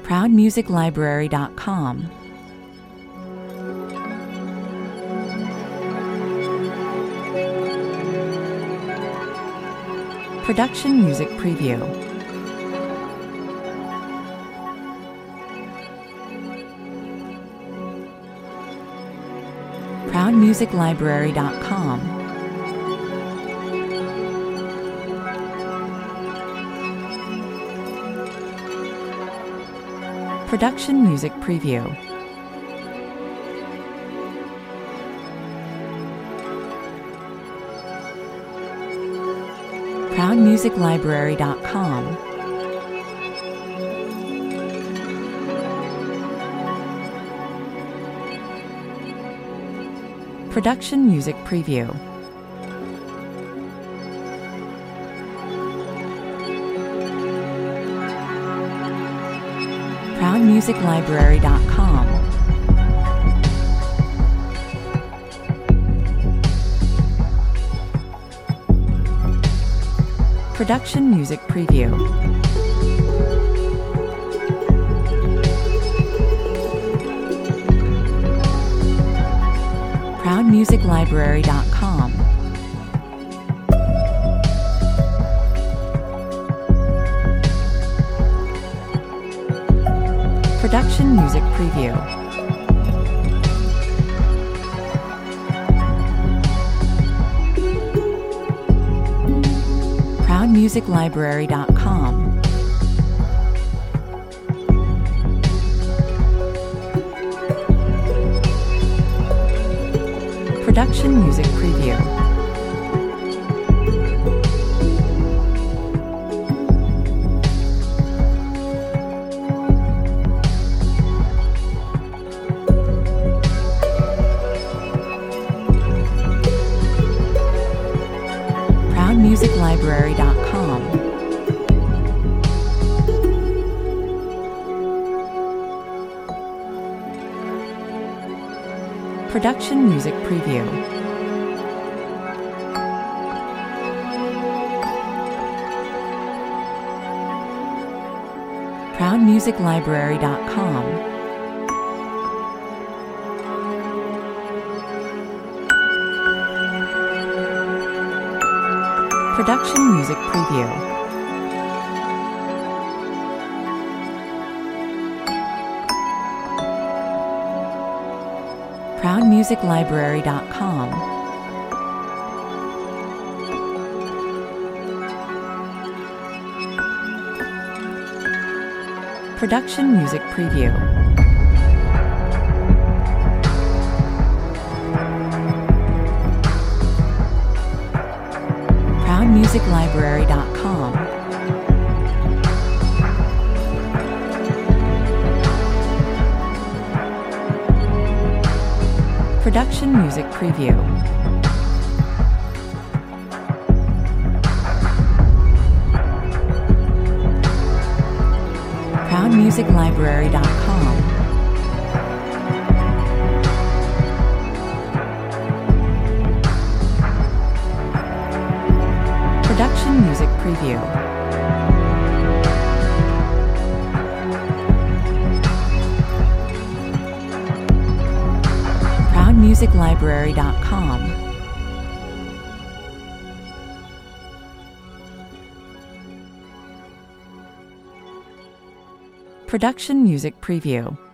ProudMusicLibrary.com. Production Music Preview. ProudMusicLibrary.com. Production Music Preview. ProudMusicLibrary.com. Production Music Preview. ProudMusicLibrary.com. Production Music Preview. ProudMusicLibrary.com. Production Music Preview. ProudMusicLibrary.com. Production Music Preview. ProudMusicLibrary.com. Production Music Preview. ProudMusicLibrary.com. Production Music Preview. ProudMusicLibrary.com. Production Music Preview. ProudMusicLibrary.com. Production Music Preview. ProudMusicLibrary.com. Production Music Preview. ProudMusicLibrary.com. Production Music Preview.